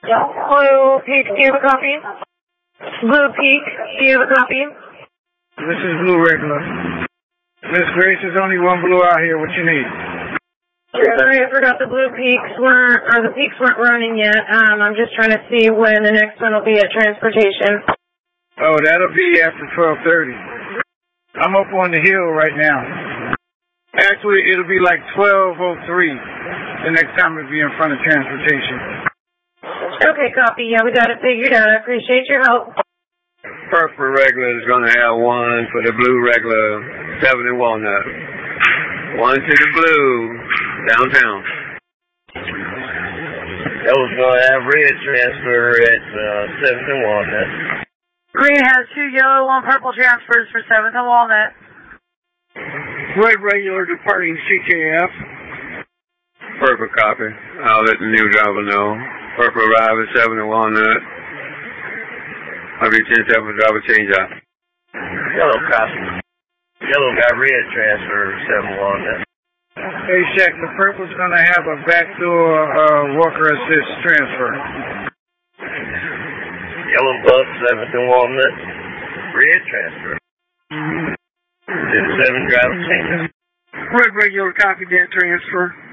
Blue Peak, do you have a copy? Blue Peak, do you have a copy? This is Blue Regular. Miss Grace, there's only one Blue out here. What you need? Sorry, I forgot the the peaks weren't running yet. I'm just trying to see when the next one will be at transportation. Oh, that'll be after 12:30. I'm up on the hill right now. Actually, it'll be like 12:03 the next time it'll be in front of transportation. Okay, copy. Yeah, we got it figured out. I appreciate your help. Purple Regular is going to have one for the Blue Regular, 7 and Walnut. One to the Blue, downtown. Yellow's going to have red transfer at 7th and Walnut. Green has 2 yellow, 1 purple transfers for 7th and Walnut. Red Regular departing CKF. Purple copy. I'll let the new driver know. Purple arrive at 7 and Walnut. I'll be 10-7 driver change out. Yellow copy. Yellow got red transfer, 7 Walnut. Hey, Shaq, the purple's going to have a backdoor walker assist transfer. Yellow bus, 7th and Walnut. Red transfer. 7 driver change out. Red Regular copy that transfer.